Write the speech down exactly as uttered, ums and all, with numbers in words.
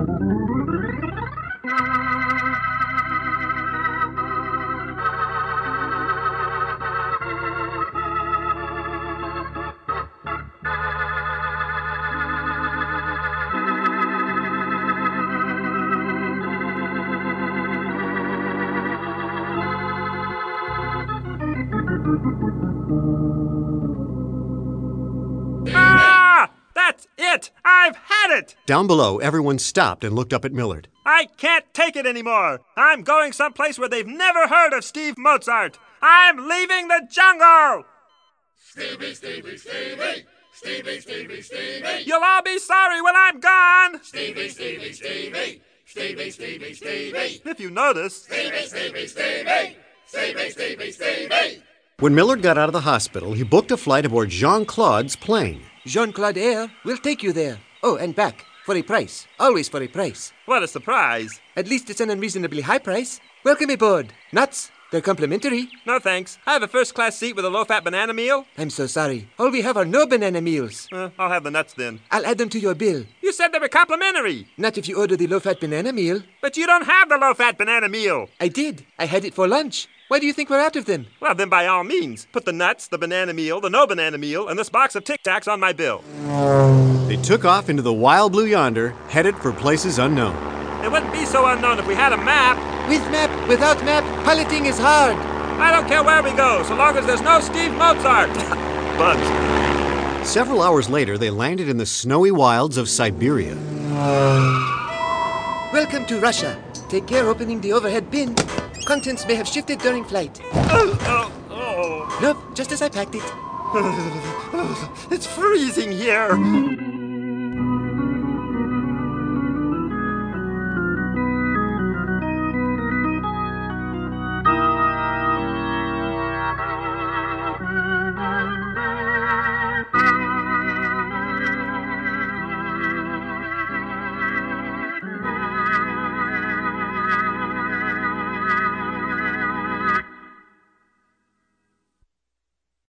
Ah! That's it! I've had it! Down below, everyone stopped and looked up at Millard. I can't take it anymore! I'm going someplace where they've never heard of Steve Mozart! I'm leaving the jungle! Stevie, Stevie, Stevie! Stevie, Stevie, Stevie! You'll all be sorry when I'm gone! Stevie, Stevie, Stevie! Stevie, Stevie, Stevie! If you notice... Stevie, Stevie, Stevie! Stevie, Stevie, Stevie! When Millard got out of the hospital, he booked a flight aboard Jean-Claude's plane. Jean-Claude Air will take you there. Oh, and back. For a price. Always for a price. What a surprise. At least it's an unreasonably high price. Welcome aboard. Nuts. They're complimentary. No thanks. I have a first-class seat with a low-fat banana meal. I'm so sorry. All we have are no banana meals. Uh, I'll have the nuts then. I'll add them to your bill. You said they were complimentary. Not if you order the low-fat banana meal. But you don't have the low-fat banana meal. I did. I had it for lunch. Why do you think we're out of them? Well, then by all means, put the nuts, the banana meal, the no banana meal, and this box of Tic Tacs on my bill. They took off into the wild blue yonder, headed for places unknown. It wouldn't be so unknown if we had a map. With map, without map, piloting is hard. I don't care where we go, so long as there's no Steve Mozart. But Several hours later, they landed in the snowy wilds of Siberia. Welcome to Russia. Take care opening the overhead bin. Contents may have shifted during flight. Oh, oh, oh. Nope, just as I packed it. It's freezing here.